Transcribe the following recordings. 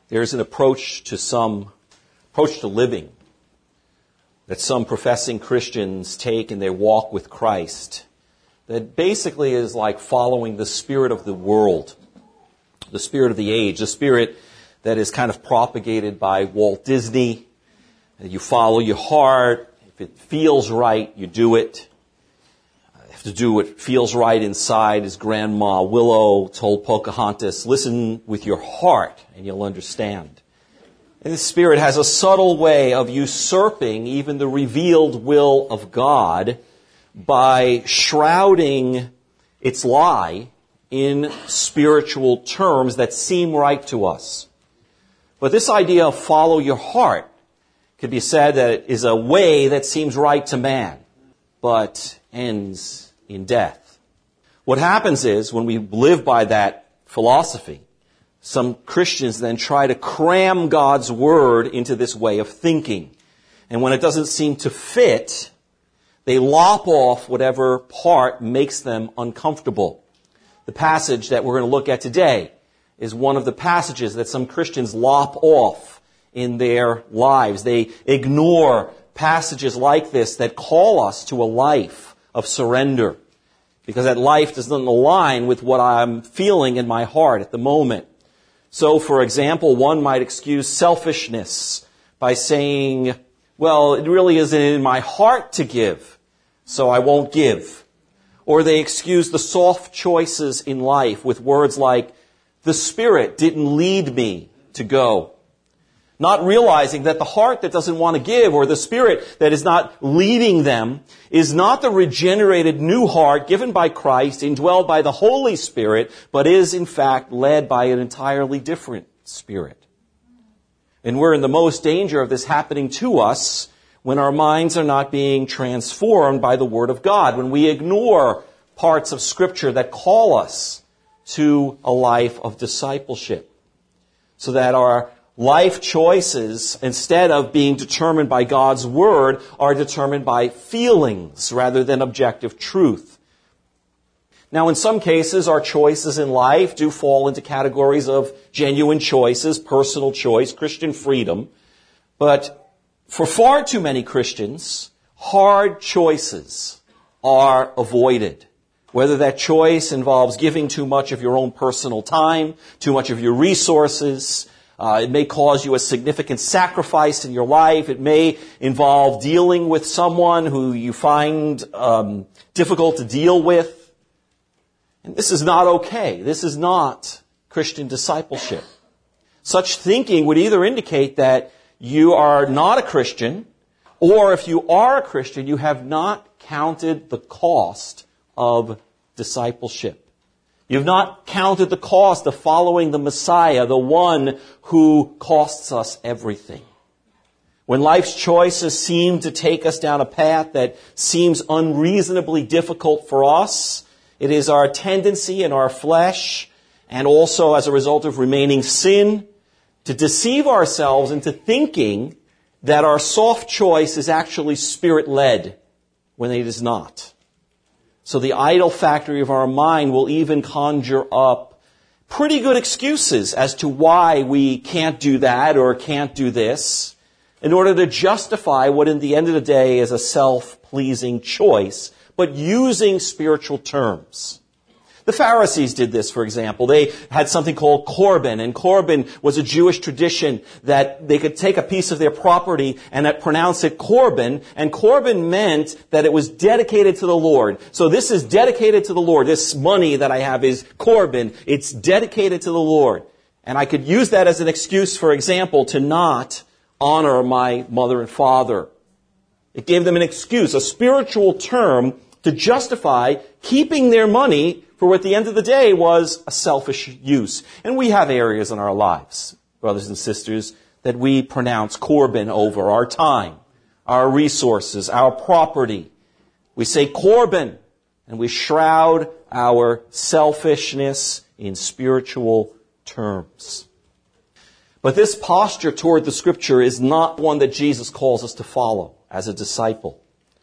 There's an approach to living that some professing Christians take in their walk with Christ that basically is like following the spirit of the world, the spirit of the age, the spirit that is kind of propagated by Walt Disney. You follow your heart. If it feels right, you do it. You have to do what feels right inside, as Grandma Willow told Pocahontas. Listen with your heart and you'll understand. And the Spirit has a subtle way of usurping even the revealed will of God by shrouding its lie in spiritual terms that seem right to us. But this idea of follow your heart could be said that it is a way that seems right to man, but ends in death. What happens is, when we live by that philosophy, some Christians then try to cram God's Word into this way of thinking. And when it doesn't seem to fit, they lop off whatever part makes them uncomfortable. The passage that we're going to look at today is one of the passages that some Christians lop off in their lives. They ignore passages like this that call us to a life of surrender, because that life doesn't align with what I'm feeling in my heart at the moment. So, for example, one might excuse selfishness by saying, well, it really isn't in my heart to give, so I won't give. Or they excuse the soft choices in life with words like, the Spirit didn't lead me to go. Not realizing that the heart that doesn't want to give, or the spirit that is not leading them, is not the regenerated new heart given by Christ, indwelled by the Holy Spirit, but is in fact led by an entirely different spirit. And we're in the most danger of this happening to us when our minds are not being transformed by the Word of God, when we ignore parts of Scripture that call us to a life of discipleship, so that our life choices, instead of being determined by God's Word, are determined by feelings rather than objective truth. Now, in some cases, our choices in life do fall into categories of genuine choices, personal choice, Christian freedom. But for far too many Christians, hard choices are avoided. Whether that choice involves giving too much of your own personal time, too much of your resources. It may cause you a significant sacrifice in your life. It may involve dealing with someone who you find difficult to deal with. And this is not okay. This is not Christian discipleship. Such thinking would either indicate that you are not a Christian, or if you are a Christian, you have not counted the cost of discipleship. You've not counted the cost of following the Messiah, the one who costs us everything. When life's choices seem to take us down a path that seems unreasonably difficult for us, it is our tendency in our flesh, and also as a result of remaining sin, to deceive ourselves into thinking that our soft choice is actually Spirit-led when it is not. So the idol factory of our mind will even conjure up pretty good excuses as to why we can't do that or can't do this, in order to justify what in the end of the day is a self-pleasing choice, but using spiritual terms. The Pharisees did this, for example. They had something called Corban, and Corban was a Jewish tradition that they could take a piece of their property and pronounce it Corban, and Corban meant that it was dedicated to the Lord. So this is dedicated to the Lord. This money that I have is Corban. It's dedicated to the Lord. And I could use that as an excuse, for example, to not honor my mother and father. It gave them an excuse, a spiritual term, to justify keeping their money for what at the end of the day was a selfish use. And we have areas in our lives, brothers and sisters, that we pronounce Corban over: our time, our resources, our property. We say Corban, and we shroud our selfishness in spiritual terms. But this posture toward the Scripture is not one that Jesus calls us to follow as a disciple.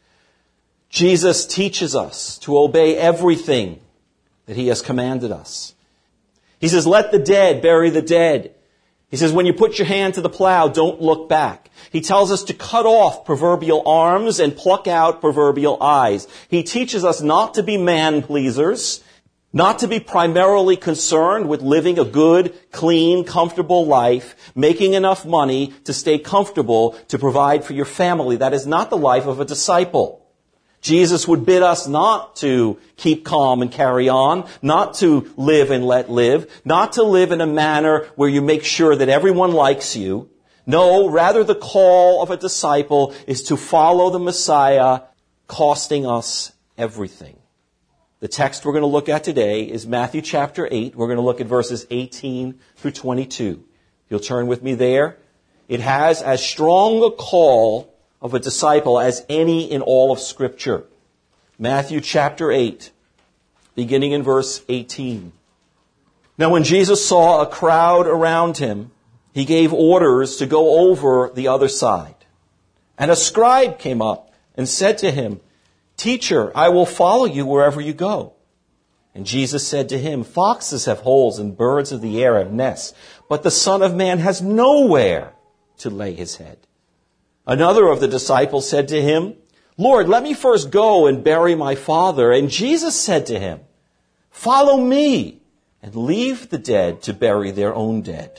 Jesus teaches us to obey everything that He has commanded us. He says, let the dead bury the dead. He says, when you put your hand to the plow, don't look back. He tells us to cut off proverbial arms and pluck out proverbial eyes. He teaches us not to be man-pleasers, not to be primarily concerned with living a good, clean, comfortable life, making enough money to stay comfortable to provide for your family. That is not the life of a disciple. Jesus would bid us not to keep calm and carry on, not to live and let live, not to live in a manner where you make sure that everyone likes you. No, rather the call of a disciple is to follow the Messiah, costing us everything. The text we're going to look at today is Matthew chapter 8. We're going to look at verses 18 through 22. You'll turn with me there. It has as strong a call of a disciple as any in all of Scripture. Matthew chapter 8, beginning in verse 18. Now when Jesus saw a crowd around him, he gave orders to go over the other side. And a scribe came up and said to him, "Teacher, I will follow you wherever you go." And Jesus said to him, "Foxes have holes and birds of the air have nests, but the Son of Man has nowhere to lay his head." Another of the disciples said to him, "Lord, let me first go and bury my father." And Jesus said to him, "Follow me and leave the dead to bury their own dead."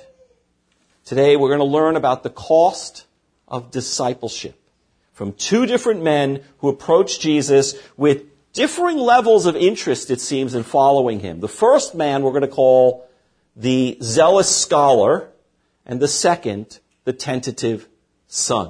Today we're going to learn about the cost of discipleship from two different men who approached Jesus with differing levels of interest, it seems, in following him. The first man we're going to call the zealous scholar, and the second, the tentative son.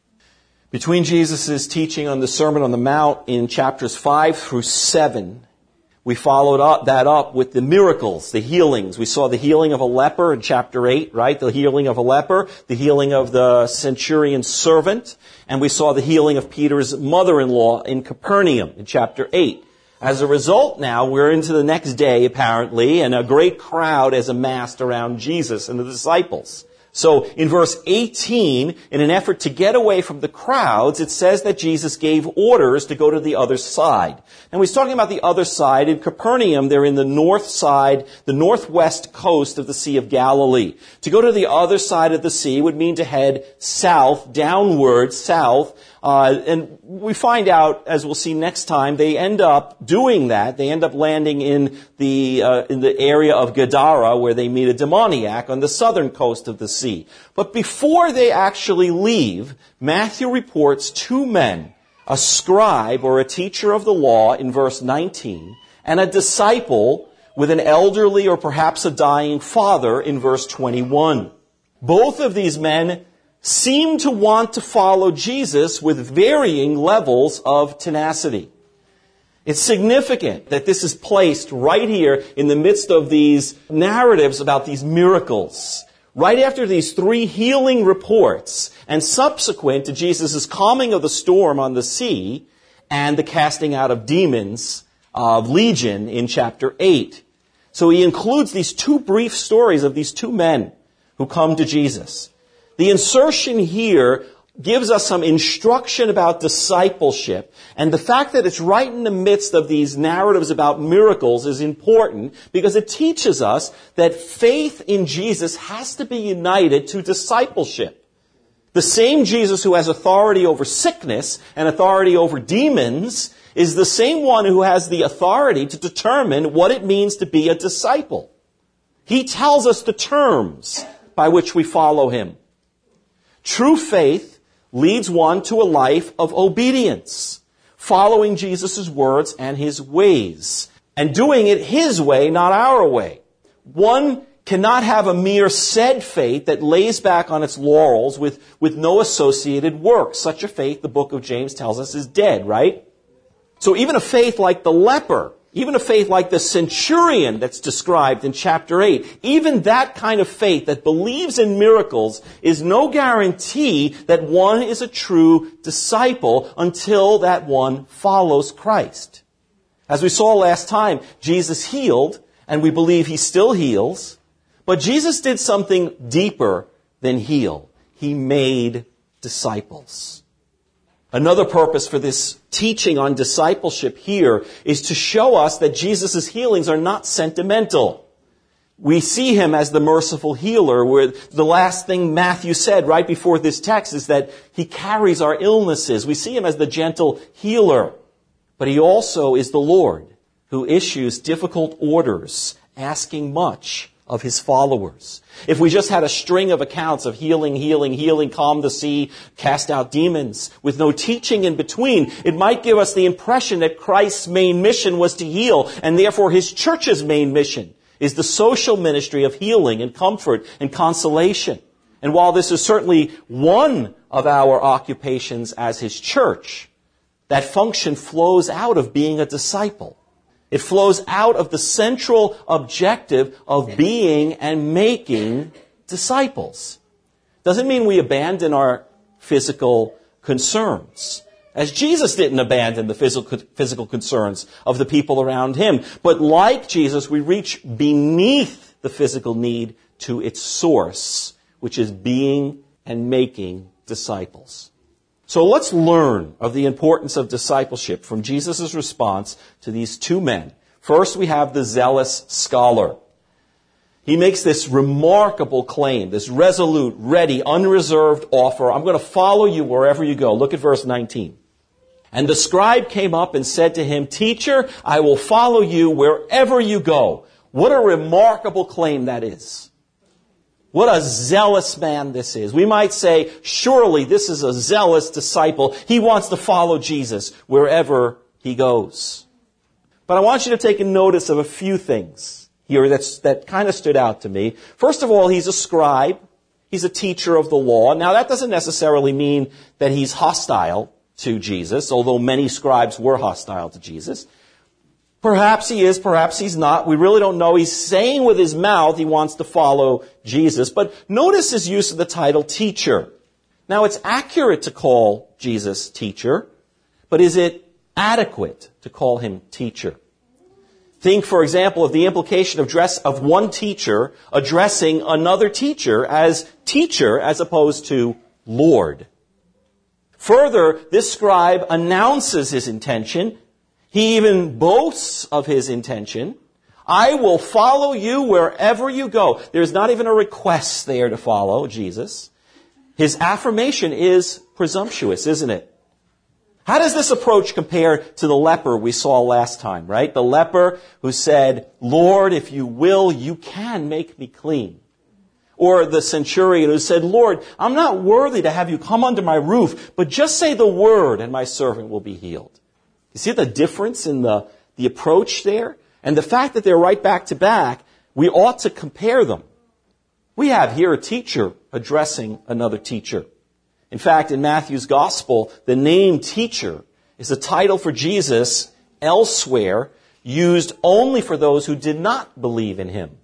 Between Jesus' teaching on the Sermon on the Mount in chapters 5 through 7, we followed that up with the miracles, the healings. We saw the healing of a leper in chapter 8, right? The healing of a leper, the healing of the centurion's servant, and we saw the healing of Peter's mother-in-law in Capernaum in chapter 8. As a result now, we're into the next day apparently, and a great crowd has amassed around Jesus and the disciples. So in verse 18, in an effort to get away from the crowds, it says that Jesus gave orders to go to the other side. And he's talking about the other side. In Capernaum, they're in the north side, the northwest coast of the Sea of Galilee. To go to the other side of the sea would mean to head south, downward, south. And we find out, as we'll see next time, they end up doing that. They end up landing in the area of Gadara, where they meet a demoniac on the southern coast of the sea. But before they actually leave, Matthew reports two men, a scribe or a teacher of the law in verse 19, and a disciple with an elderly or perhaps a dying father in verse 21. Both of these men seem to want to follow Jesus with varying levels of tenacity. It's significant that this is placed right here in the midst of these narratives about these miracles. Right after these three healing reports and subsequent to Jesus' calming of the storm on the sea and the casting out of demons of Legion in chapter 8. So he includes these two brief stories of these two men who come to Jesus. The insertion here gives us some instruction about discipleship, and the fact that it's right in the midst of these narratives about miracles is important because it teaches us that faith in Jesus has to be united to discipleship. The same Jesus who has authority over sickness and authority over demons is the same one who has the authority to determine what it means to be a disciple. He tells us the terms by which we follow him. True faith leads one to a life of obedience, following Jesus' words and his ways, and doing it his way, not our way. One cannot have a mere said faith that lays back on its laurels with no associated work. Such a faith, the book of James tells us, is dead, right? So even a faith like the leper, even a faith like the centurion that's described in chapter 8, even that kind of faith that believes in miracles is no guarantee that one is a true disciple until that one follows Christ. As we saw last time, Jesus healed, and we believe he still heals, but Jesus did something deeper than heal. He made disciples. Another purpose for this teaching on discipleship here is to show us that Jesus' healings are not sentimental. We see him as the merciful healer, where the last thing Matthew said right before this text is that he carries our illnesses. We see him as the gentle healer. But he also is the Lord who issues difficult orders, asking much of his followers. If we just had a string of accounts of healing, calm the sea, cast out demons, with no teaching in between, it might give us the impression that Christ's main mission was to heal, and therefore his church's main mission is the social ministry of healing and comfort and consolation. And while this is certainly one of our occupations as his church, that function flows out of being a disciple. It flows out of the central objective of being and making disciples. Doesn't mean we abandon our physical concerns, as Jesus didn't abandon the physical concerns of the people around him. But like Jesus, we reach beneath the physical need to its source, which is being and making disciples. So let's learn of the importance of discipleship from Jesus' response to these two men. First, we have the zealous scholar. He makes this remarkable claim, this resolute, ready, unreserved offer. I'm going to follow you wherever you go. Look at verse 19. And the scribe came up and said to him, "Teacher, I will follow you wherever you go." What a remarkable claim that is. What a zealous man this is. We might say, surely this is a zealous disciple. He wants to follow Jesus wherever he goes. But I want you to take a notice of a few things here that kind of stood out to me. First of all, he's a scribe. He's a teacher of the law. Now, that doesn't necessarily mean that he's hostile to Jesus, although many scribes were hostile to Jesus. Perhaps he is, perhaps he's not. We really don't know. He's saying with his mouth he wants to follow Jesus. But notice his use of the title teacher. Now, it's accurate to call Jesus teacher, but is it adequate to call him teacher? Think, for example, of the implication of one teacher addressing another teacher as opposed to Lord. Further, this scribe announces his intention. He even boasts of his intention. I will follow you wherever you go. There's not even a request there to follow Jesus. His affirmation is presumptuous, isn't it? How does this approach compare to the leper we saw last time, right? The leper who said, "Lord, if you will, you can make me clean." Or the centurion who said, "Lord, I'm not worthy to have you come under my roof, but just say the word and my servant will be healed." You see the difference in the approach there? And the fact that they're right back to back, we ought to compare them. We have here a teacher addressing another teacher. In fact, in Matthew's gospel, the name teacher is a title for Jesus elsewhere used only for those who did not believe in him.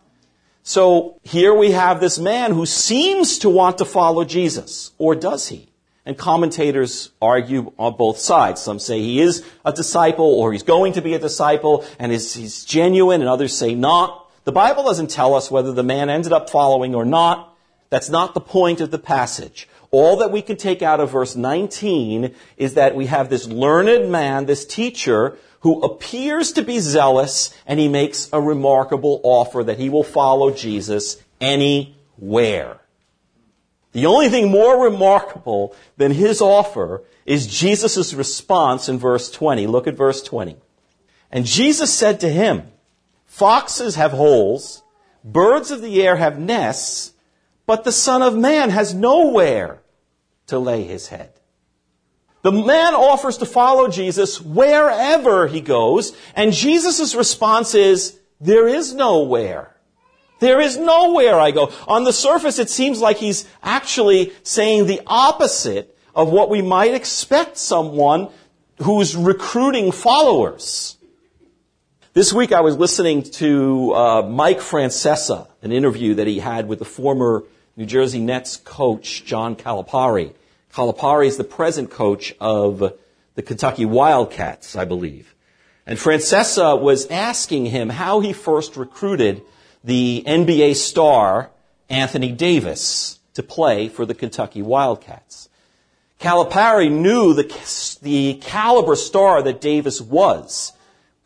So here we have this man who seems to want to follow Jesus. Or does he? And commentators argue on both sides. Some say he is a disciple or he's going to be a disciple and he's genuine, and others say not. The Bible doesn't tell us whether the man ended up following or not. That's not the point of the passage. All that we can take out of verse 19 is that we have this learned man, this teacher, who appears to be zealous, and he makes a remarkable offer that he will follow Jesus anywhere. The only thing more remarkable than his offer is Jesus' response in verse 20. Look at verse 20. And Jesus said to him, "Foxes have holes, birds of the air have nests, but the Son of Man has nowhere to lay his head." The man offers to follow Jesus wherever he goes, and Jesus' response is, there is nowhere. There is nowhere I go. On the surface, it seems like he's actually saying the opposite of what we might expect someone who's recruiting followers. This week I was listening to Mike Francesa, an interview that he had with the former New Jersey Nets coach, John Calipari. Calipari is the present coach of the Kentucky Wildcats, I believe. And Francesa was asking him how he first recruited the NBA star Anthony Davis to play for the Kentucky Wildcats. Calipari knew the caliber star that Davis was,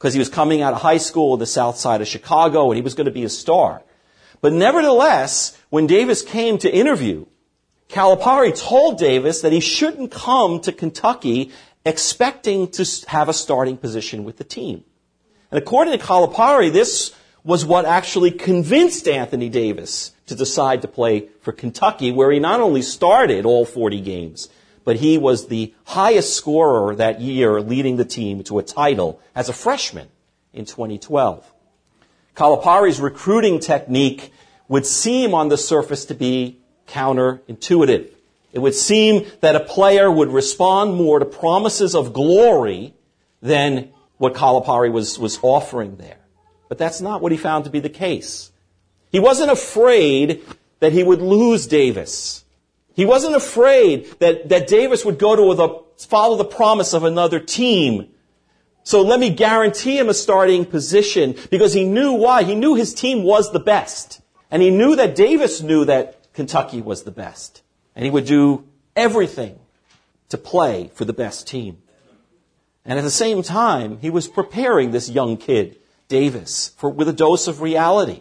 because he was coming out of high school on the south side of Chicago and he was going to be a star. But nevertheless, when Davis came to interview, Calipari told Davis that he shouldn't come to Kentucky expecting to have a starting position with the team. And according to Calipari, this was what actually convinced Anthony Davis to decide to play for Kentucky, where he not only started all 40 games, but he was the highest scorer that year, leading the team to a title as a freshman in 2012. Calipari's recruiting technique would seem on the surface to be counterintuitive. It would seem that a player would respond more to promises of glory than what Calipari was offering there. But that's not what he found to be the case. He wasn't afraid that he would lose Davis. He wasn't afraid that Davis would go to follow the promise of another team. So let me guarantee him a starting position, because he knew why. He knew his team was the best. And he knew that Davis knew that Kentucky was the best. And he would do everything to play for the best team. And at the same time, he was preparing this young kid, Davis, with a dose of reality.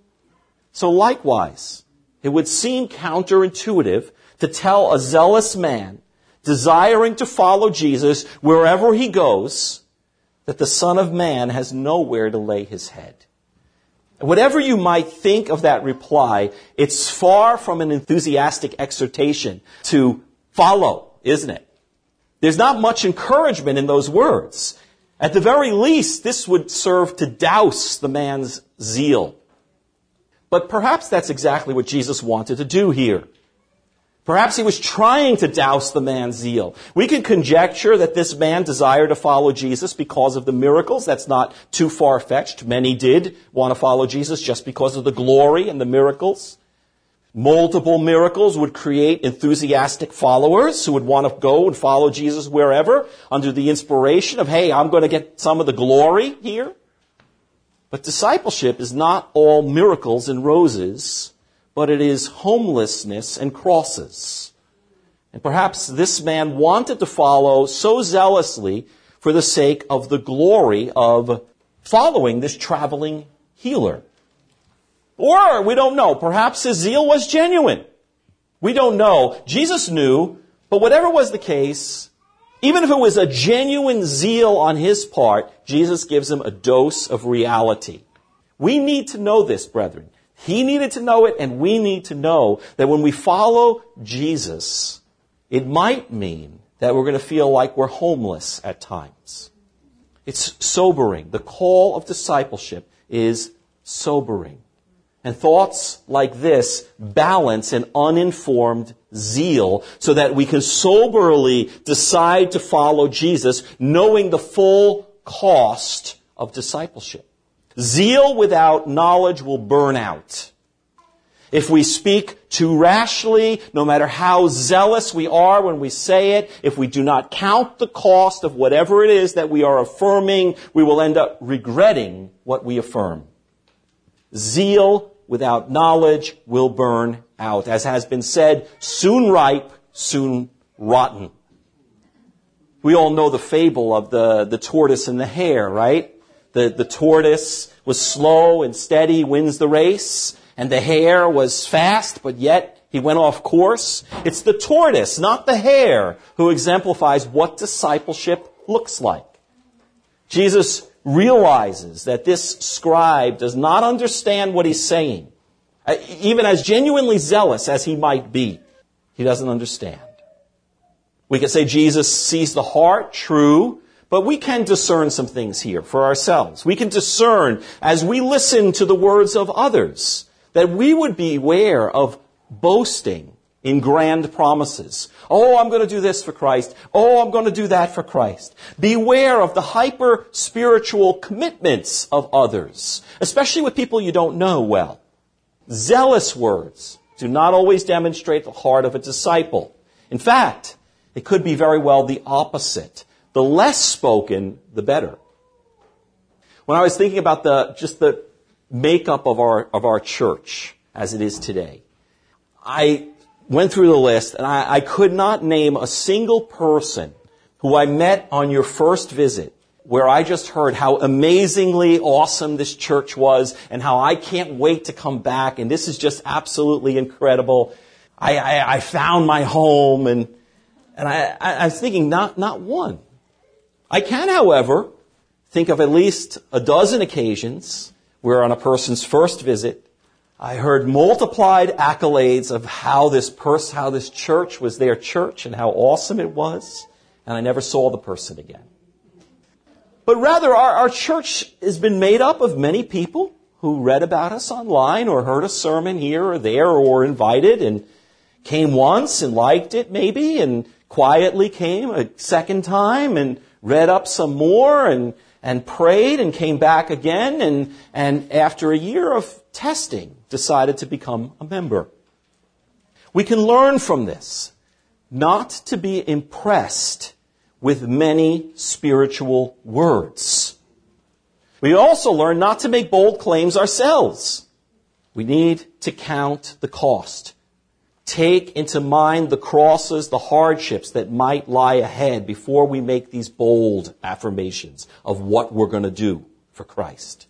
So likewise, it would seem counterintuitive to tell a zealous man desiring to follow Jesus wherever he goes that the Son of Man has nowhere to lay his head. Whatever you might think of that reply, it's far from an enthusiastic exhortation to follow, isn't it? There's not much encouragement in those words. At the very least, this would serve to douse the man's zeal. But perhaps that's exactly what Jesus wanted to do here. Perhaps he was trying to douse the man's zeal. We can conjecture that this man desired to follow Jesus because of the miracles. That's not too far-fetched. Many did want to follow Jesus just because of the glory and the miracles. Multiple miracles would create enthusiastic followers who would want to go and follow Jesus wherever under the inspiration of, hey, I'm going to get some of the glory here. But discipleship is not all miracles and roses, but it is homelessness and crosses. And perhaps this man wanted to follow so zealously for the sake of the glory of following this traveling healer. Or, we don't know, perhaps his zeal was genuine. We don't know. Jesus knew, but whatever was the case, even if it was a genuine zeal on his part, Jesus gives him a dose of reality. We need to know this, brethren. He needed to know it, and we need to know that when we follow Jesus, it might mean that we're going to feel like we're homeless at times. It's sobering. The call of discipleship is sobering. And thoughts like this balance an uninformed zeal so that we can soberly decide to follow Jesus, knowing the full cost of discipleship. Zeal without knowledge will burn out. If we speak too rashly, no matter how zealous we are when we say it, if we do not count the cost of whatever it is that we are affirming, we will end up regretting what we affirm. Zeal without knowledge will burn out. As has been said, soon ripe, soon rotten. We all know the fable of the tortoise and the hare, right? The tortoise was slow and steady, wins the race, and the hare was fast, but yet he went off course. It's the tortoise, not the hare, who exemplifies what discipleship looks like. Jesus realizes that this scribe does not understand what he's saying. Even as genuinely zealous as he might be, he doesn't understand. We could say Jesus sees the heart, true, but we can discern some things here for ourselves. We can discern as we listen to the words of others that we would beware of boasting in grand promises. Oh, I'm going to do this for Christ. Oh, I'm going to do that for Christ. Beware of the hyper-spiritual commitments of others, especially with people you don't know well. Zealous words do not always demonstrate the heart of a disciple. In fact, it could be very well the opposite. The less spoken, the better. When I was thinking about the makeup of our church as it is today, I went through the list and I could not name a single person who I met on your first visit where I just heard how amazingly awesome this church was and how I can't wait to come back and this is just absolutely incredible. I found my home and I was thinking not one. I can, however, think of at least a dozen occasions where on a person's first visit, I heard multiplied accolades of how this church was their church and how awesome it was, and I never saw the person again. But rather, our church has been made up of many people who read about us online or heard a sermon here or there or were invited and came once and liked it maybe and quietly came a second time and read up some more and prayed and came back again and after a year of testing decided to become a member. We can learn from this not to be impressed with many spiritual words. We also learn not to make bold claims ourselves. We need to count the cost. Take into mind the crosses, the hardships that might lie ahead before we make these bold affirmations of what we're going to do for Christ.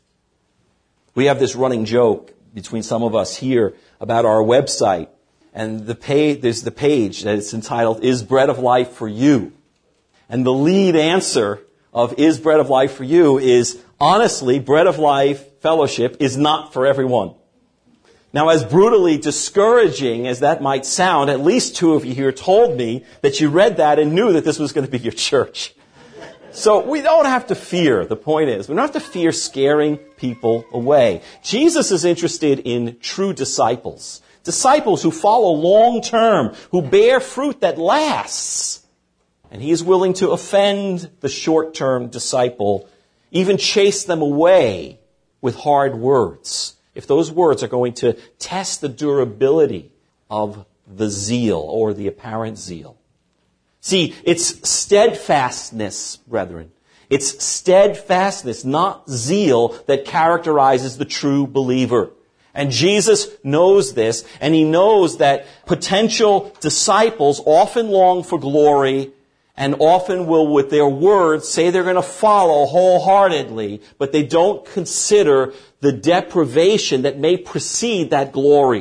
We have this running joke between some of us here about our website, and there's the page that it's entitled, Is Bread of Life for You? And the lead answer of Is Bread of Life for You is, honestly, Bread of Life Fellowship is not for everyone. Now, as brutally discouraging as that might sound, at least two of you here told me that you read that and knew that this was going to be your church. So we don't have to fear, the point is, we don't have to fear scaring people away. Jesus is interested in true disciples. Disciples who follow long term, who bear fruit that lasts. And he is willing to offend the short-term disciple, even chase them away with hard words, if those words are going to test the durability of the zeal or the apparent zeal. See, it's steadfastness, brethren. It's steadfastness, not zeal, that characterizes the true believer. And Jesus knows this, and he knows that potential disciples often long for glory and often will, with their words, say they're going to follow wholeheartedly, but they don't consider the deprivation that may precede that glory.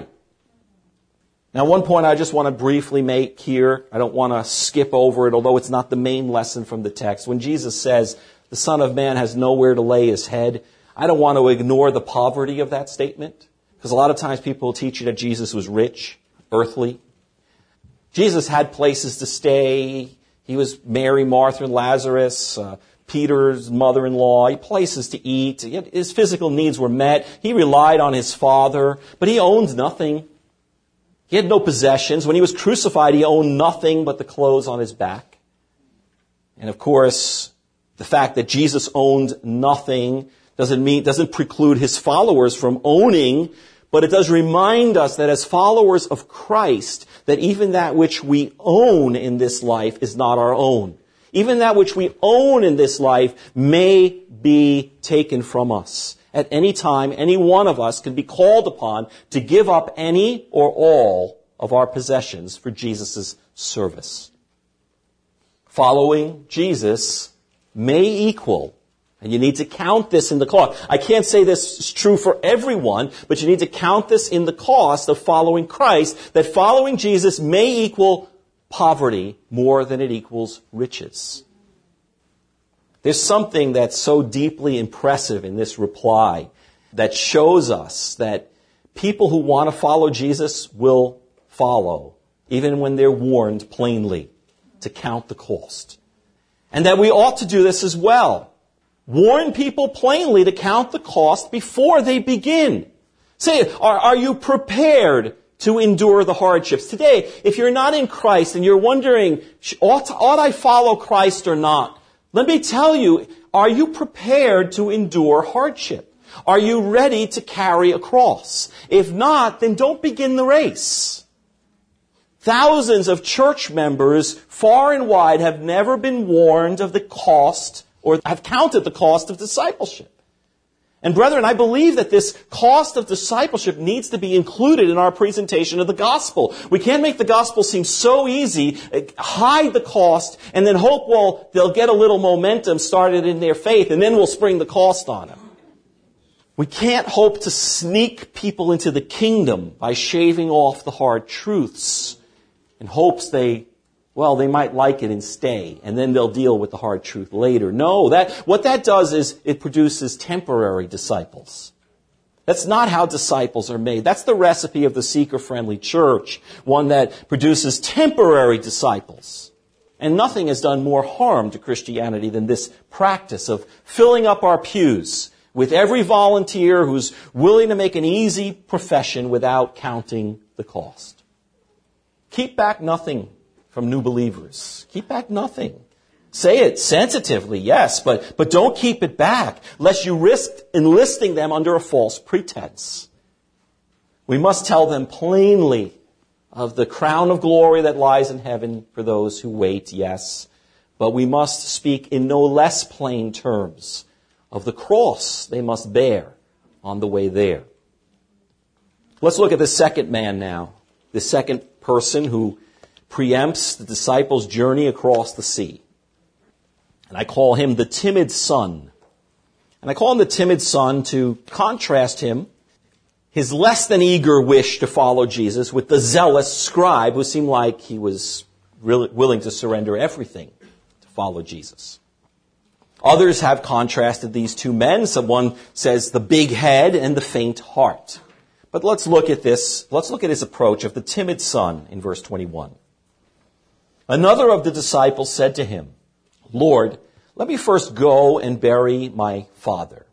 Now, one point I just want to briefly make here. I don't want to skip over it, although it's not the main lesson from the text. When Jesus says, the Son of Man has nowhere to lay his head, I don't want to ignore the poverty of that statement, because a lot of times people will teach you that Jesus was rich, earthly. Jesus had places to stay. He was Mary, Martha, and Lazarus, Peter's mother-in-law. He had places to eat. His physical needs were met. He relied on his Father, but he owned nothing. He had no possessions. When he was crucified, he owned nothing but the clothes on his back. And of course, the fact that Jesus owned nothing doesn't preclude his followers from owning, but it does remind us that as followers of Christ, that even that which we own in this life is not our own. Even that which we own in this life may be taken from us. At any time, any one of us can be called upon to give up any or all of our possessions for Jesus' service. Following Jesus may equal, and you need to count this in the cost. I can't say this is true for everyone, but you need to count this in the cost of following Christ, that following Jesus may equal poverty more than it equals riches. There's something that's so deeply impressive in this reply that shows us that people who want to follow Jesus will follow, even when they're warned plainly to count the cost. And that we ought to do this as well. Warn people plainly to count the cost before they begin. Say, are you prepared to endure the hardships? Today, if you're not in Christ and you're wondering, ought I follow Christ or not? Let me tell you, are you prepared to endure hardship? Are you ready to carry a cross? If not, then don't begin the race. Thousands of church members far and wide have never been warned of the cost or have counted the cost of discipleship. And brethren, I believe that this cost of discipleship needs to be included in our presentation of the gospel. We can't make the gospel seem so easy, hide the cost, and then hope, well, they'll get a little momentum started in their faith, and then we'll spring the cost on them. We can't hope to sneak people into the kingdom by shaving off the hard truths in hopes they might like it and stay, and then they'll deal with the hard truth later. No, what that does is it produces temporary disciples. That's not how disciples are made. That's the recipe of the seeker-friendly church, one that produces temporary disciples. And nothing has done more harm to Christianity than this practice of filling up our pews with every volunteer who's willing to make an easy profession without counting the cost. Keep back nothing from new believers. Keep back nothing. Say it sensitively, yes, but don't keep it back, lest you risk enlisting them under a false pretense. We must tell them plainly of the crown of glory that lies in heaven for those who wait, yes, but we must speak in no less plain terms of the cross they must bear on the way there. Let's look at the second man now, the second person who preempts the disciples' journey across the sea. And I call him the timid son. And I call him the timid son to contrast his less than eager wish to follow Jesus, with the zealous scribe who seemed like he was really willing to surrender everything to follow Jesus. Others have contrasted these two men. Someone says the big head and the faint heart. But let's look at this. Let's look at his approach of the timid son in verse 21. Another of the disciples said to him, Lord, let me first go and bury my father.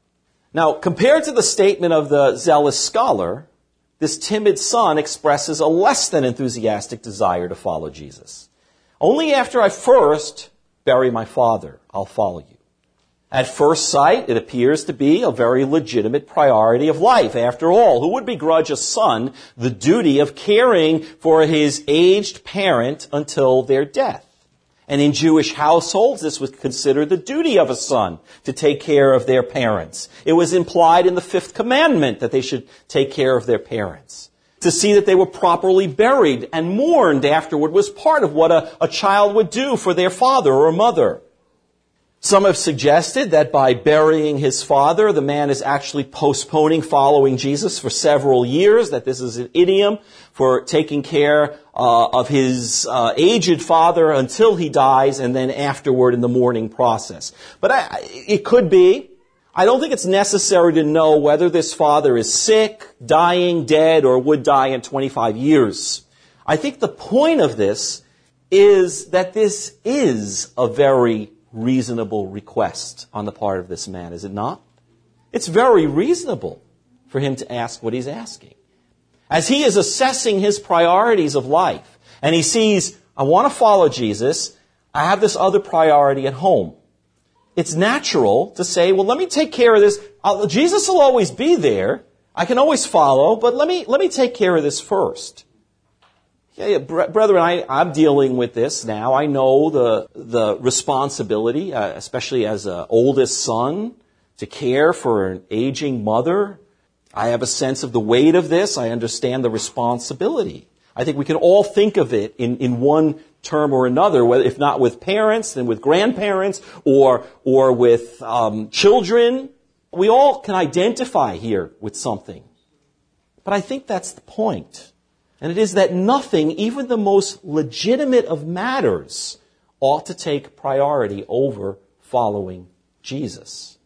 Now, compared to the statement of the zealous scholar, this timid son expresses a less than enthusiastic desire to follow Jesus. Only after I first bury my father, I'll follow you. At first sight, it appears to be a very legitimate priority of life. After all, who would begrudge a son the duty of caring for his aged parent until their death? And in Jewish households, this was considered the duty of a son to take care of their parents. It was implied in the fifth commandment that they should take care of their parents. To see that they were properly buried and mourned afterward was part of what a child would do for their father or mother. Some have suggested that by burying his father, the man is actually postponing following Jesus for several years, that this is an idiom for taking care of his aged father until he dies and then afterward in the mourning process. But it could be. I don't think it's necessary to know whether this father is sick, dying, dead, or would die in 25 years. I think the point of this is that this is a very reasonable request on the part of this man, is it not? It's very reasonable for him to ask what he's asking. As he is assessing his priorities of life, and he sees, I want to follow Jesus, I have this other priority at home. It's natural to say, well, let me take care of this. Jesus will always be there. I can always follow, but let me take care of this first. Yeah, brethren, I'm dealing with this now. I know the responsibility, especially as an oldest son, to care for an aging mother. I have a sense of the weight of this. I understand the responsibility. I think we can all think of it in one term or another, whether if not with parents, then with grandparents, or with children. We all can identify here with something. But I think that's the point. And it is that nothing, even the most legitimate of matters, ought to take priority over following Jesus.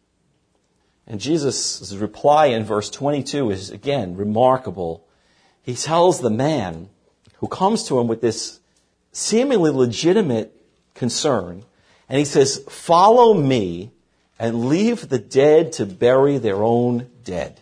And Jesus' reply in verse 22 is, again, remarkable. He tells the man who comes to him with this seemingly legitimate concern, and he says, follow me and leave the dead to bury their own dead.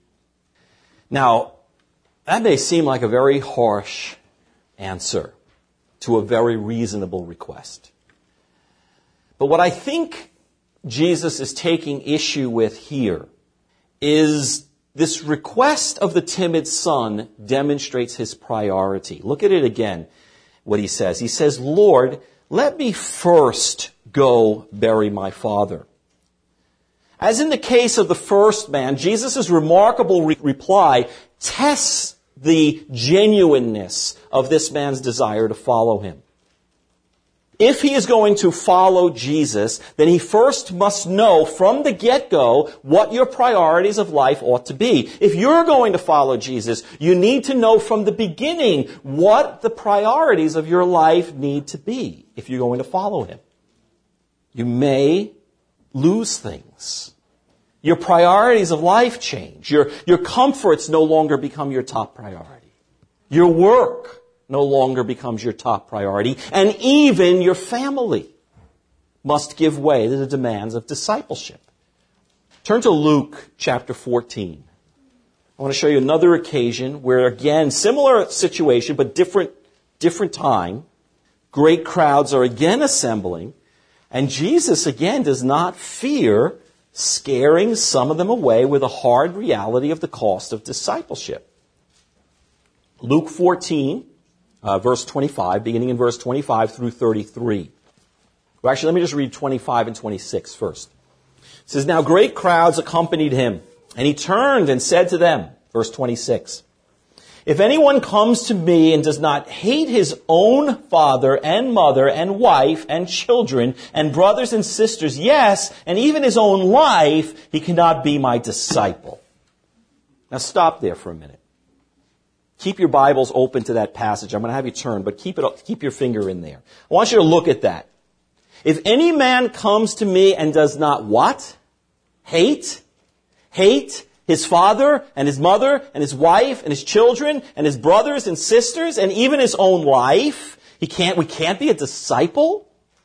Now, that may seem like a very harsh answer to a very reasonable request. But what I think Jesus is taking issue with here is this request of the timid son demonstrates his priority. Look at it again, what he says. He says, Lord, let me first go bury my father. As in the case of the first man, Jesus' remarkable reply tests the genuineness of this man's desire to follow him. If he is going to follow Jesus, then he first must know from the get-go what your priorities of life ought to be. If you're going to follow Jesus, you need to know from the beginning what the priorities of your life need to be if you're going to follow him. You may lose things. Your priorities of life change. Your comforts no longer become your top priority. Your work no longer becomes your top priority. And even your family must give way to the demands of discipleship. Turn to Luke chapter 14. I want to show you another occasion where, again, similar situation, but different time. Great crowds are again assembling. And Jesus, again, does not fear scaring some of them away with a hard reality of the cost of discipleship. Luke 14, verse 25, beginning in verse 25 through 33. Well, actually, let me just read 25 and 26 first. It says, "Now great crowds accompanied him, and he turned and said to them," verse 26, "If anyone comes to me and does not hate his own father and mother and wife and children and brothers and sisters, yes, and even his own life, he cannot be my disciple." Now stop there for a minute. Keep your Bibles open to that passage. I'm going to have you turn, but keep your finger in there. I want you to look at that. If any man comes to me and does not what? Hate his father and his mother and his wife and his children and his brothers and sisters and even his own life, we can't be a disciple?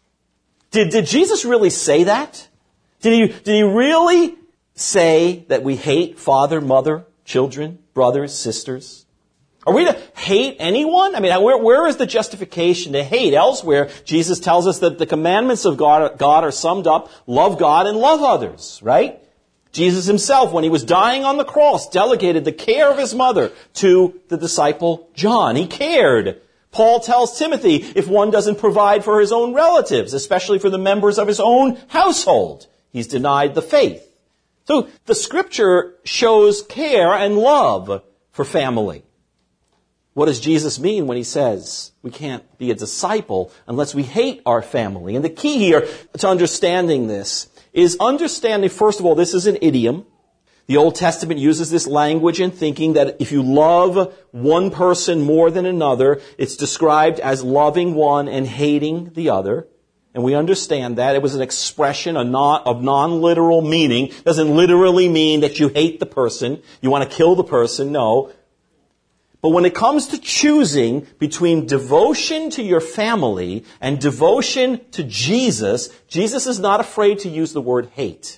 Did Jesus really say that? Did he really say that we hate father, mother, children, brothers, sisters? Are we to hate anyone? I mean, where is the justification to hate? Elsewhere, Jesus tells us that the commandments of God are summed up, love God and love others, right? Jesus himself, when he was dying on the cross, delegated the care of his mother to the disciple John. He cared. Paul tells Timothy, if one doesn't provide for his own relatives, especially for the members of his own household, he's denied the faith. So the Scripture shows care and love for family. What does Jesus mean when he says we can't be a disciple unless we hate our family? And the key here to understanding this is understanding, first of all, this is an idiom. The Old Testament uses this language in thinking that if you love one person more than another, it's described as loving one and hating the other. And we understand that. It was an expression of non-literal meaning. It doesn't literally mean that you hate the person, you want to kill the person, no. But when it comes to choosing between devotion to your family and devotion to Jesus, Jesus is not afraid to use the word hate.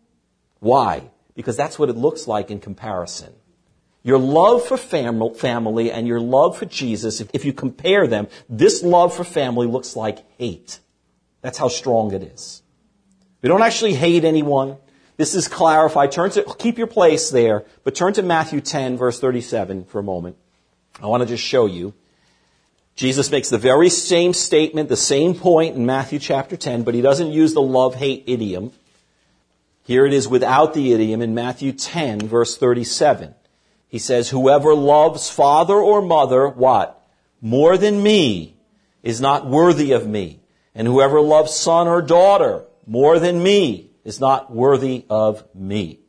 Why? Because that's what it looks like in comparison. Your love for family and your love for Jesus, if you compare them, this love for family looks like hate. That's how strong it is. We don't actually hate anyone. This is clarified. Keep your place there, but turn to Matthew 10, verse 37 for a moment. I want to just show you. Jesus makes the very same statement, the same point in Matthew chapter 10, but he doesn't use the love-hate idiom. Here it is without the idiom in Matthew 10, verse 37. He says, "Whoever loves father or mother," what? "More than me is not worthy of me. And whoever loves son or daughter more than me is not worthy of me."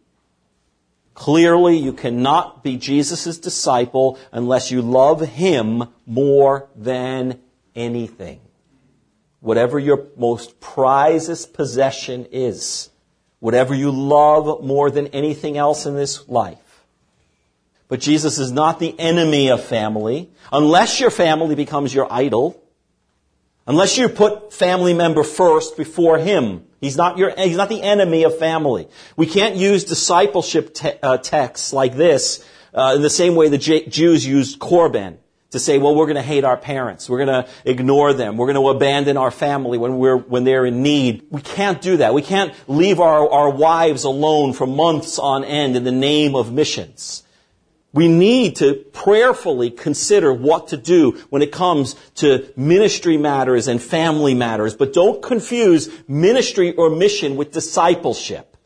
Clearly, you cannot be Jesus' disciple unless you love him more than anything. Whatever your most prized possession is, whatever you love more than anything else in this life. But Jesus is not the enemy of family, unless your family becomes your idol. Unless you put family member first before him. He's not the enemy of family. We can't use discipleship texts like this in the same way the Jews used Korban to say, well, we're going to hate our parents. We're going to ignore them. We're going to abandon our family when they're in need. We can't do that. We can't leave our wives alone for months on end in the name of missions. We need to prayerfully consider what to do when it comes to ministry matters and family matters. But don't confuse ministry or mission with discipleship.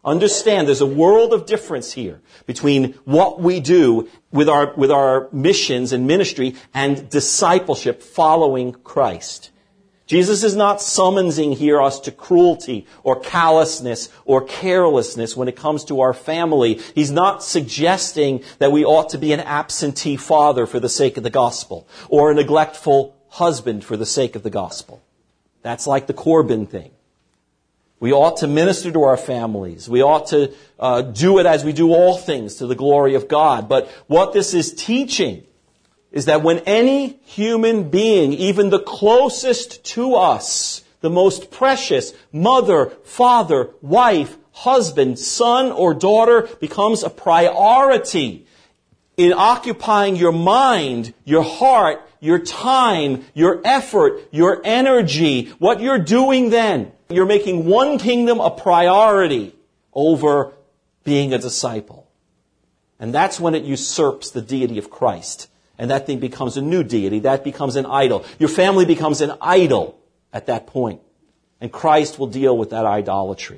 Understand, there's a world of difference here between what we do with our missions and ministry and discipleship following Christ. Jesus is not summoning here us to cruelty or callousness or carelessness when it comes to our family. He's not suggesting that we ought to be an absentee father for the sake of the gospel or a neglectful husband for the sake of the gospel. That's like the Corbin thing. We ought to minister to our families. We ought to do it as we do all things to the glory of God. But what this is teaching is that when any human being, even the closest to us, the most precious mother, father, wife, husband, son, or daughter becomes a priority in occupying your mind, your heart, your time, your effort, your energy, what you're doing then, you're making one kingdom a priority over being a disciple. And that's when it usurps the deity of Christ. And that thing becomes a new deity. That becomes an idol. Your family becomes an idol at that point. And Christ will deal with that idolatry.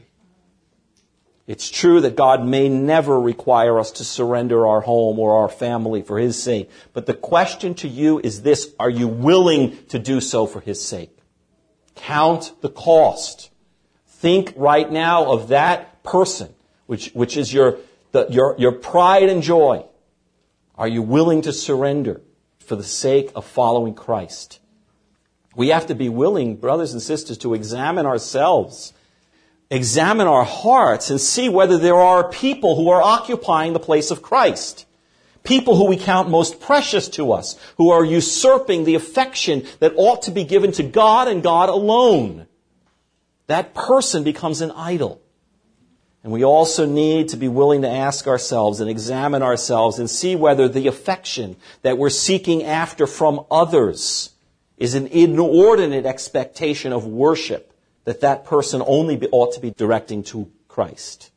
It's true that God may never require us to surrender our home or our family for His sake. But the question to you is this: are you willing to do so for His sake? Count the cost. Think right now of that person, which is your pride and joy. Are you willing to surrender for the sake of following Christ? We have to be willing, brothers and sisters, to examine ourselves, examine our hearts, and see whether there are people who are occupying the place of Christ. People who we count most precious to us, who are usurping the affection that ought to be given to God and God alone. That person becomes an idol. And we also need to be willing to ask ourselves and examine ourselves and see whether the affection that we're seeking after from others is an inordinate expectation of worship that person only ought to be directing to Christ.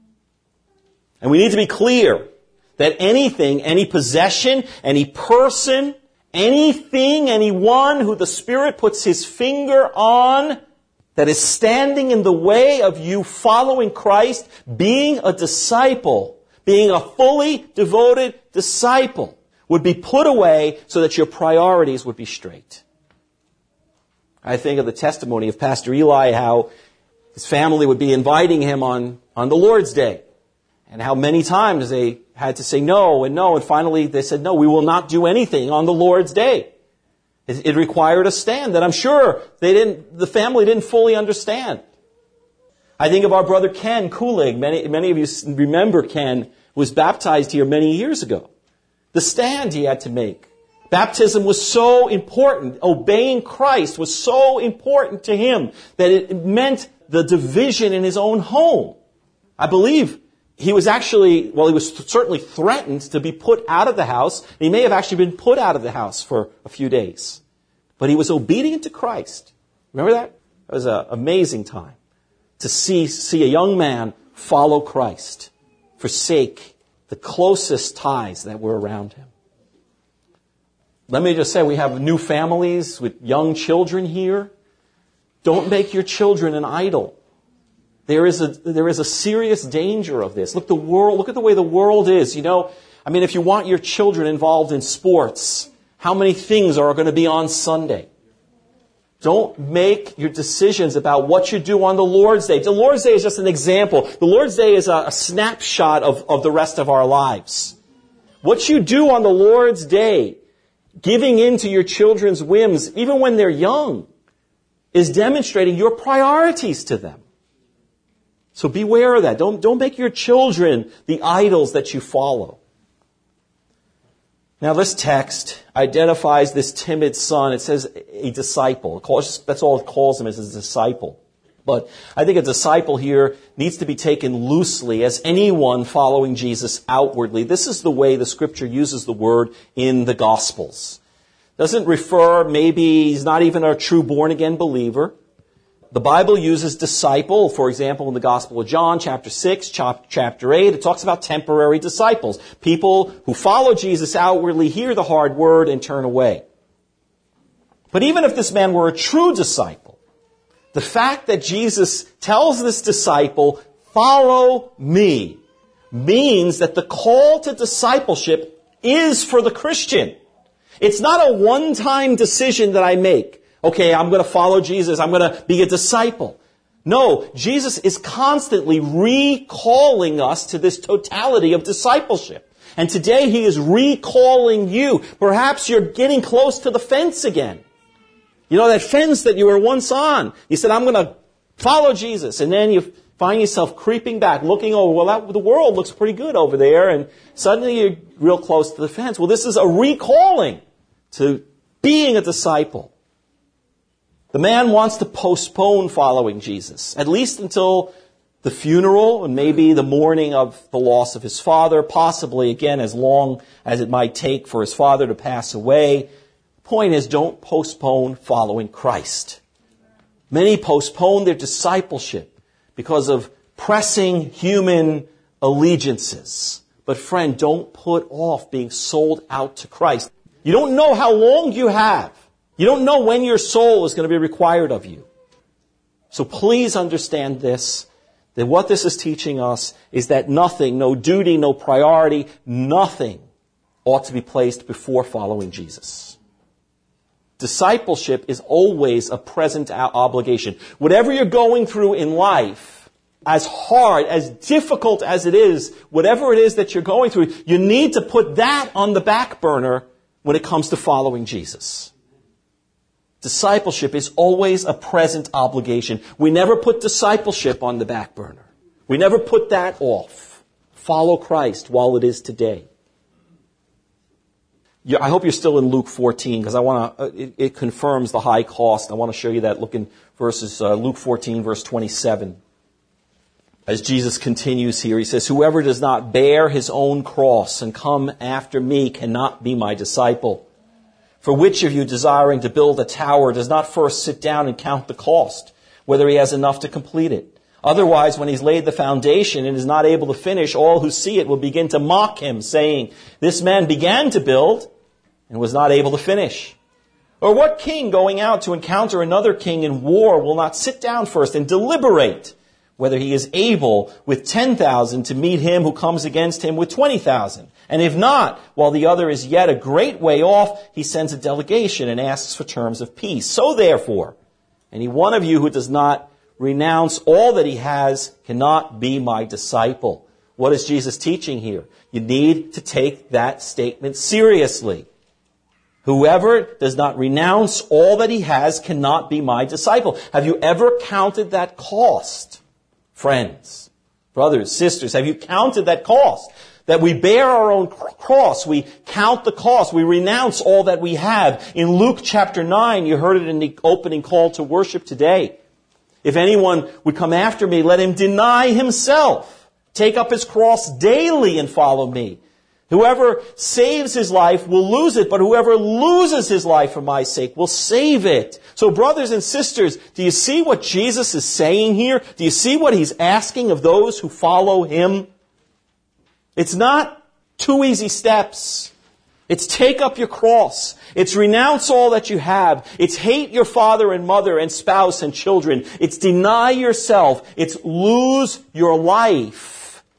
And we need to be clear that anything, any possession, any person, anything, anyone who the Spirit puts His finger on that is standing in the way of you following Christ, being a disciple, being a fully devoted disciple, would be put away so that your priorities would be straight. I think of the testimony of Pastor Eli, how his family would be inviting him on the Lord's Day, and how many times they had to say no, and finally they said, no, we will not do anything on the Lord's Day. It required a stand that I'm sure the family didn't fully understand. I think of our brother Ken Kulig. Many of you remember Ken, who was baptized here many years ago. The stand he had to make. Baptism was so important. Obeying Christ was so important to him that it meant the division in his own home. I believe he was he was certainly threatened to be put out of the house. He may have actually been put out of the house for a few days. But he was obedient to Christ. Remember that? It was an amazing time to see a young man follow Christ, forsake the closest ties that were around him. Let me just say, we have new families with young children here. Don't make your children an idol. There is a serious danger of this. Look at the way the world is. If you want your children involved in sports, how many things are going to be on Sunday? Don't make your decisions about what you do on the Lord's Day. The Lord's Day is just an example. The Lord's Day is a snapshot of the rest of our lives. What you do on the Lord's Day, giving in to your children's whims, even when they're young, is demonstrating your priorities to them. So beware of that. Don't make your children the idols that you follow. Now this text identifies this timid son. It says a disciple. That's all it calls him, is a disciple. But I think a disciple here needs to be taken loosely as anyone following Jesus outwardly. This is the way the Scripture uses the word in the Gospels. Doesn't refer, maybe he's not even a true born-again believer. The Bible uses disciple, for example, in the Gospel of John, chapter 6, chapter 8. It talks about temporary disciples. People who follow Jesus outwardly hear the hard word and turn away. But even if this man were a true disciple, the fact that Jesus tells this disciple, follow me means that the call to discipleship is for the Christian. It's not a one-time decision that I make. Okay, I'm going to follow Jesus. I'm going to be a disciple. No, Jesus is constantly recalling us to this totality of discipleship. And today He is recalling you. Perhaps you're getting close to the fence again. You know, that fence that you were once on. You said, I'm going to follow Jesus. And then you find yourself creeping back, looking over. Well, the world looks pretty good over there. And suddenly you're real close to the fence. Well, this is a recalling to being a disciple. The man wants to postpone following Jesus, at least until the funeral and maybe the mourning of the loss of his father, possibly, again, as long as it might take for his father to pass away. The point is, don't postpone following Christ. Many postpone their discipleship because of pressing human allegiances. But friend, don't put off being sold out to Christ. You don't know how long you have. You don't know when your soul is going to be required of you. So please understand this, that what this is teaching us is that nothing, no duty, no priority, nothing ought to be placed before following Jesus. Discipleship is always a present obligation. Whatever you're going through in life, as hard, as difficult as it is, whatever it is that you're going through, you need to put that on the back burner when it comes to following Jesus. Discipleship is always a present obligation. We never put discipleship on the back burner. We never put that off. Follow Christ while it is today. I hope you're still in Luke 14 because it confirms the high cost. I want to show you that. Look in Luke 14, verse 27. As Jesus continues here, He says, "Whoever does not bear his own cross and come after me cannot be my disciple. For which of you, desiring to build a tower, does not first sit down and count the cost, whether he has enough to complete it? Otherwise, when he's laid the foundation and is not able to finish, all who see it will begin to mock him, saying, 'This man began to build and was not able to finish.' Or what king going out to encounter another king in war will not sit down first and deliberate whether he is able with 10,000 to meet him who comes against him with 20,000? And if not, while the other is yet a great way off, he sends a delegation and asks for terms of peace. So therefore, any one of you who does not renounce all that he has cannot be my disciple." What is Jesus teaching here? You need to take that statement seriously. Whoever does not renounce all that he has cannot be my disciple. Have you ever counted that cost? Friends, brothers, sisters, have you counted that cost? That we bear our own cross, we count the cost, we renounce all that we have. In Luke chapter 9, you heard it in the opening call to worship today. If anyone would come after me, let him deny himself, take up his cross daily and follow me. Whoever saves his life will lose it, but whoever loses his life for my sake will save it. So brothers and sisters, do you see what Jesus is saying here? Do you see what He's asking of those who follow Him? It's not 2 easy steps. It's take up your cross. It's renounce all that you have. It's hate your father and mother and spouse and children. It's deny yourself. It's lose your life.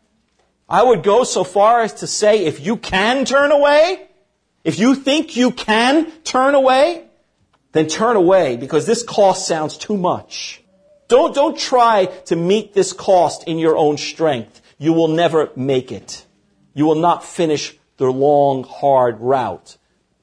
I would go so far as to say, if you can turn away, if you think you can turn away, then turn away, because this cost sounds too much. Don't try to meet this cost in your own strength. You will never make it. You will not finish the long, hard route.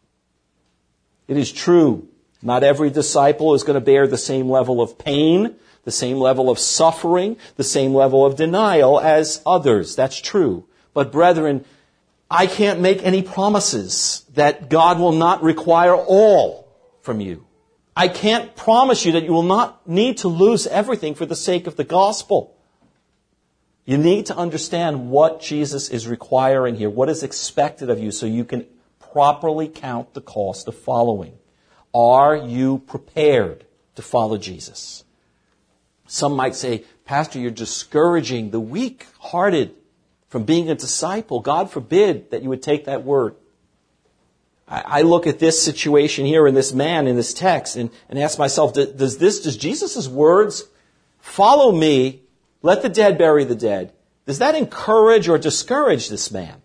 It is true, not every disciple is going to bear the same level of pain, the same level of suffering, the same level of denial as others. That's true. But brethren, I can't make any promises that God will not require all from you. I can't promise you that you will not need to lose everything for the sake of the gospel. You need to understand what Jesus is requiring here, what is expected of you, so you can properly count the cost of following. Are you prepared to follow Jesus? Some might say, Pastor, you're discouraging the weak-hearted from being a disciple. God forbid that you would take that word. I look at this situation here in this man in this text and ask myself, does Jesus' words, follow me, Let the dead bury the dead. Does that encourage or discourage this man?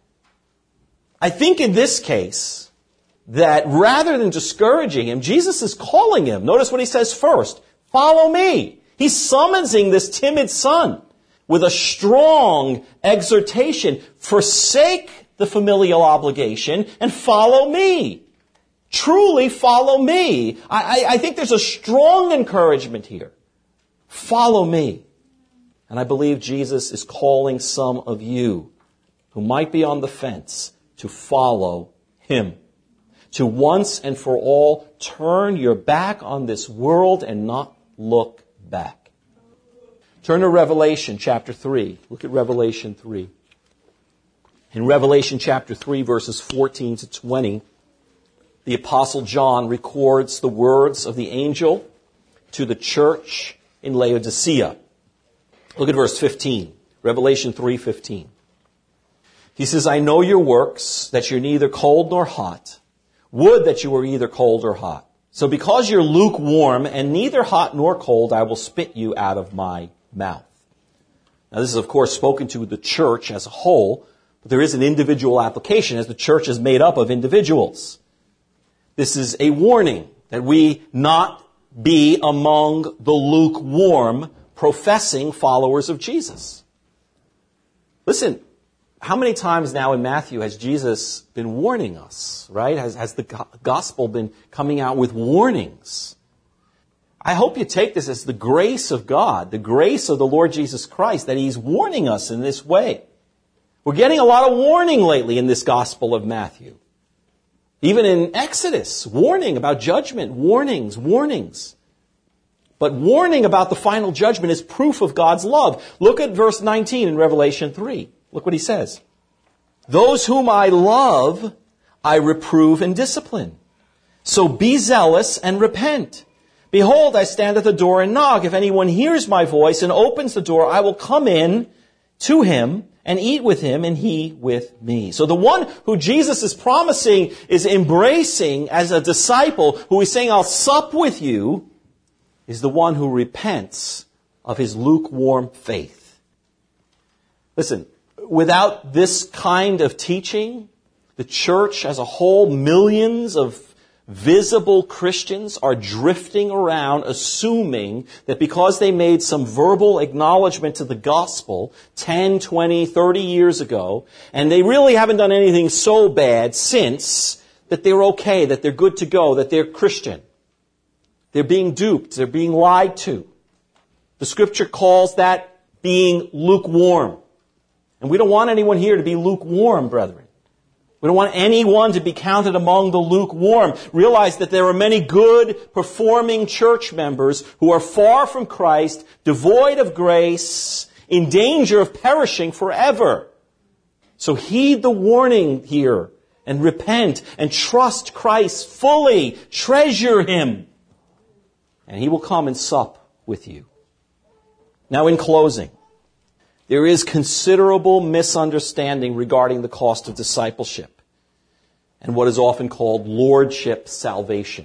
I think in this case, that rather than discouraging him, Jesus is calling him. Notice what he says first. Follow me. He's summoning this timid son with a strong exhortation. Forsake the familial obligation and follow me. Truly follow me. I think there's a strong encouragement here. Follow me. And I believe Jesus is calling some of you who might be on the fence to follow him. To once and for all turn your back on this world and not look back. Turn to Revelation chapter 3. Look at Revelation 3. In Revelation chapter 3, verses 14 to 20, the Apostle John records the words of the angel to the church in Laodicea. Look at verse 15. Revelation 3:15. He says, I know your works, that you're neither cold nor hot. Would that you were either cold or hot. So because you're lukewarm and neither hot nor cold, I will spit you out of my mouth. Now this is of course spoken to the church as a whole, but there is an individual application as the church is made up of individuals. This is a warning that we not be among the lukewarm, professing followers of Jesus. Listen, how many times now in Matthew has Jesus been warning us, right? Has the gospel been coming out with warnings? I hope you take this as the grace of God, the grace of the Lord Jesus Christ, that he's warning us in this way. We're getting a lot of warning lately in this gospel of Matthew. Even in Exodus, warning about judgment, warnings. But warning about the final judgment is proof of God's love. Look at verse 19 in Revelation 3. Look what he says. Those whom I love, I reprove and discipline. So be zealous and repent. Behold, I stand at the door and knock. If anyone hears my voice and opens the door, I will come in to him and eat with him and he with me. So the one who Jesus is promising is embracing as a disciple, who is saying, I'll sup with you, is the one who repents of his lukewarm faith. Listen, without this kind of teaching, the church as a whole, millions of visible Christians are drifting around assuming that because they made some verbal acknowledgement to the gospel 10, 20, 30 years ago, and they really haven't done anything so bad since, that they're okay, that they're good to go, that they're Christian. They're being duped. They're being lied to. The Scripture calls that being lukewarm. And we don't want anyone here to be lukewarm, brethren. We don't want anyone to be counted among the lukewarm. Realize that there are many good, performing church members who are far from Christ, devoid of grace, in danger of perishing forever. So heed the warning here and repent and trust Christ fully. Treasure him. And he will come and sup with you. Now in closing, there is considerable misunderstanding regarding the cost of discipleship and what is often called lordship salvation.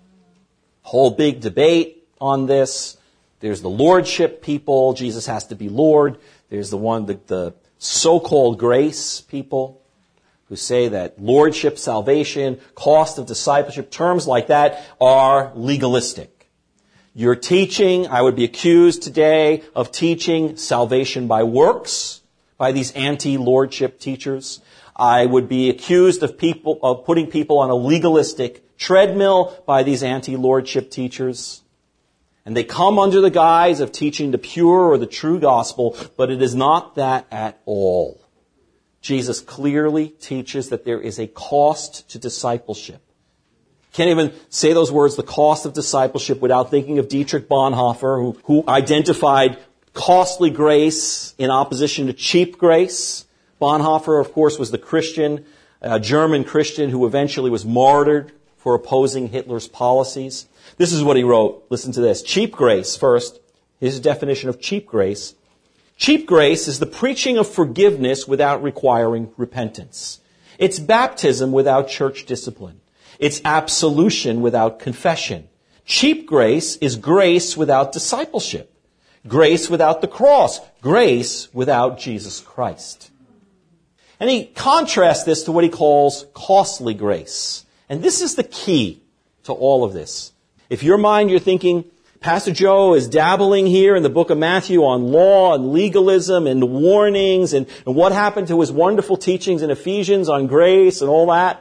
Whole big debate on this. There's the lordship people. Jesus has to be Lord. There's the so-called grace people who say that lordship, salvation, cost of discipleship, terms like that are legalistic. You're teaching, I would be accused today of teaching salvation by works, by these anti-lordship teachers. I would be accused of putting people on a legalistic treadmill by these anti-lordship teachers. And they come under the guise of teaching the pure or the true gospel, but it is not that at all. Jesus clearly teaches that there is a cost to discipleship. Can't even say those words, the cost of discipleship, without thinking of Dietrich Bonhoeffer, who identified costly grace in opposition to cheap grace. Bonhoeffer, of course, was the Christian, German Christian who eventually was martyred for opposing Hitler's policies. This is what he wrote. Listen to this. Cheap grace, first. Here's a definition of cheap grace. Cheap grace is the preaching of forgiveness without requiring repentance. It's baptism without church discipline. It's absolution without confession. Cheap grace is grace without discipleship. grace without the cross, grace without Jesus Christ. And he contrasts this to what he calls costly grace. And this is the key to all of this. If your mind, you're thinking, Pastor Joe is dabbling here in the book of Matthew on law and legalism and warnings and what happened to his wonderful teachings in Ephesians on grace and all that.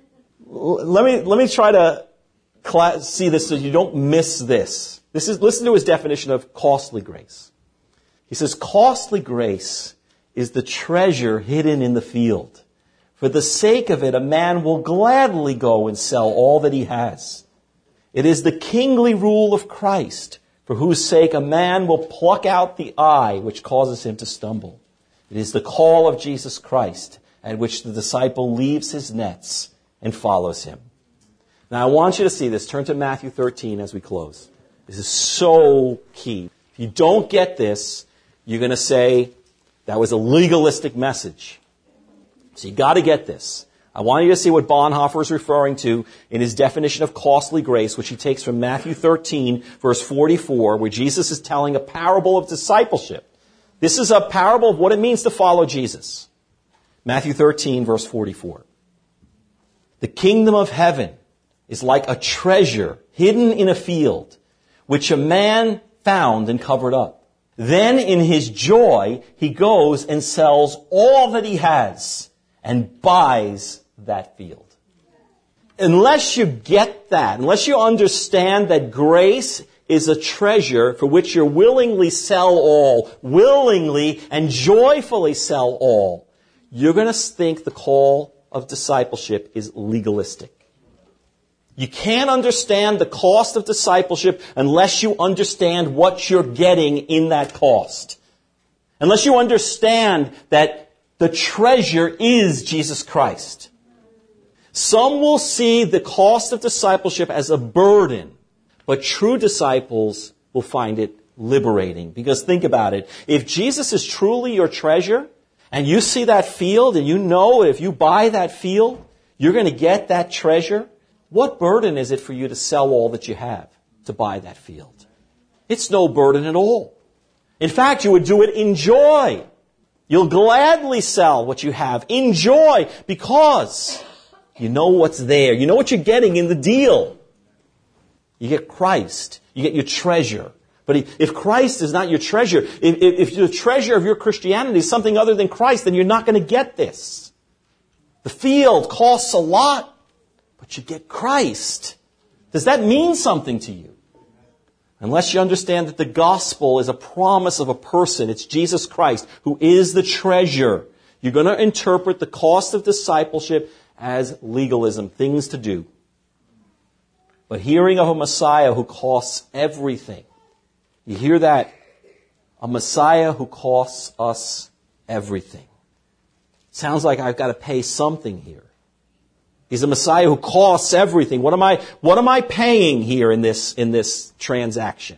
Let me try to see this so you don't miss this. Listen to his definition of costly grace. He says, costly grace is the treasure hidden in the field. For the sake of it, a man will gladly go and sell all that he has. It is the kingly rule of Christ, for whose sake a man will pluck out the eye which causes him to stumble. It is the call of Jesus Christ, at which the disciple leaves his nets and follows him. Now I want you to see this. Turn to Matthew 13 as we close. This is so key. If you don't get this, you're going to say, that was a legalistic message. So you got to get this. I want you to see what Bonhoeffer is referring to in his definition of costly grace, which he takes from Matthew 13, verse 44, where Jesus is telling a parable of discipleship. This is a parable of what it means to follow Jesus. Matthew 13, verse 44. The kingdom of heaven is like a treasure hidden in a field, which a man found and covered up. Then in his joy, he goes and sells all that he has and buys that field. Unless you get that, unless you understand that grace is a treasure for which you willingly sell all, willingly and joyfully sell all, you're going to think the call of discipleship is legalistic. You can't understand the cost of discipleship unless you understand what you're getting in that cost. Unless you understand that the treasure is Jesus Christ. Some will see the cost of discipleship as a burden, but true disciples will find it liberating. Because think about it. If Jesus is truly your treasure, and you see that field, and you know if you buy that field, you're going to get that treasure, what burden is it for you to sell all that you have to buy that field? It's no burden at all. In fact, you would do it in joy. You'll gladly sell what you have in joy because you know what's there. You know what you're getting in the deal. You get Christ. You get your treasure. But if Christ is not your treasure, if the treasure of your Christianity is something other than Christ, then you're not going to get this. The field costs a lot, but you get Christ. Does that mean something to you? Unless you understand that the gospel is a promise of a person, it's Jesus Christ, who is the treasure, you're going to interpret the cost of discipleship as legalism, things to do. But hearing of a Messiah who costs everything, you hear that? A Messiah who costs us everything. Sounds like I've got to pay something here. He's a Messiah who costs everything. What am I paying here in this transaction?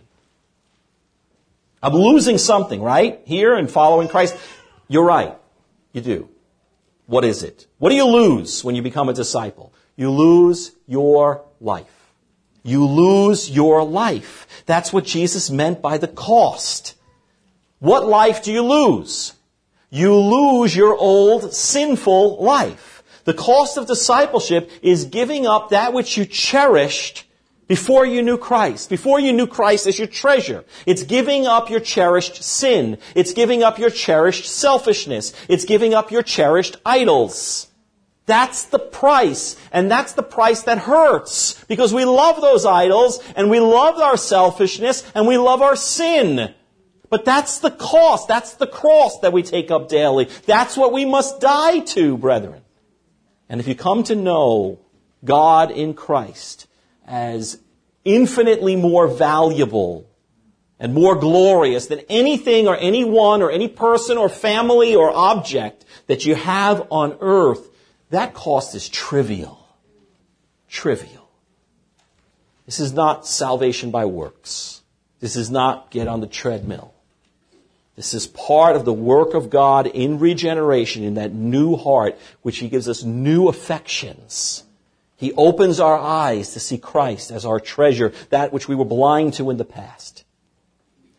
I'm losing something, right? Here in following Christ. You're right. You do. What is it? What do you lose when you become a disciple? You lose your life. You lose your life. That's what Jesus meant by the cost. What life do you lose? You lose your old sinful life. The cost of discipleship is giving up that which you cherished before you knew Christ. Before you knew Christ as your treasure. It's giving up your cherished sin. It's giving up your cherished selfishness. It's giving up your cherished idols. That's the price. And that's the price that hurts. Because we love those idols, and we love our selfishness, and we love our sin. But that's the cost. That's the cross that we take up daily. That's what we must die to, brethren. And if you come to know God in Christ as infinitely more valuable and more glorious than anything or anyone or any person or family or object that you have on earth, that cost is trivial. Trivial. This is not salvation by works. This is not get on the treadmill. This is part of the work of God in regeneration, in that new heart, which He gives us new affections. He opens our eyes to see Christ as our treasure, that which we were blind to in the past.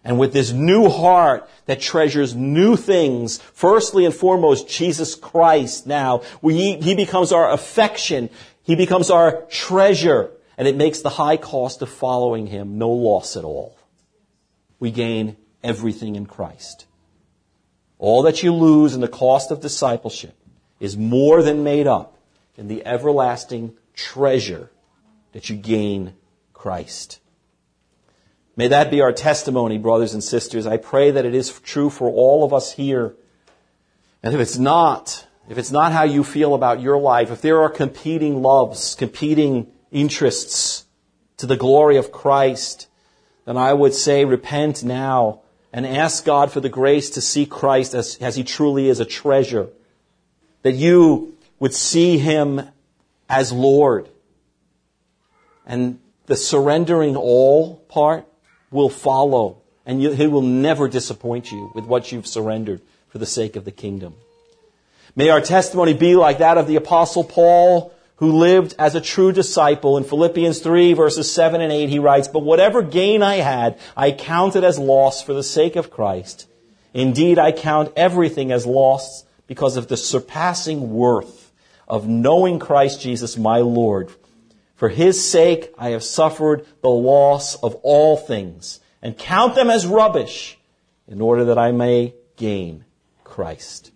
And with this new heart that treasures new things, firstly and foremost, Jesus Christ now, He becomes our affection. He becomes our treasure. And it makes the high cost of following Him no loss at all. We gain everything in Christ. All that you lose in the cost of discipleship is more than made up in the everlasting treasure that you gain Christ. May that be our testimony, brothers and sisters. I pray that it is true for all of us here. And if it's not how you feel about your life, if there are competing loves, competing interests to the glory of Christ, then I would say repent now and ask God for the grace to see Christ as He truly is, a treasure. That you would see Him as Lord. And the surrendering all part will follow. And He will never disappoint you with what you've surrendered for the sake of the kingdom. May our testimony be like that of the Apostle Paul, who lived as a true disciple. In Philippians 3, verses 7 and 8, he writes, "But whatever gain I had, I counted as loss for the sake of Christ. Indeed, I count everything as loss because of the surpassing worth of knowing Christ Jesus my Lord. For His sake I have suffered the loss of all things, and count them as rubbish, in order that I may gain Christ."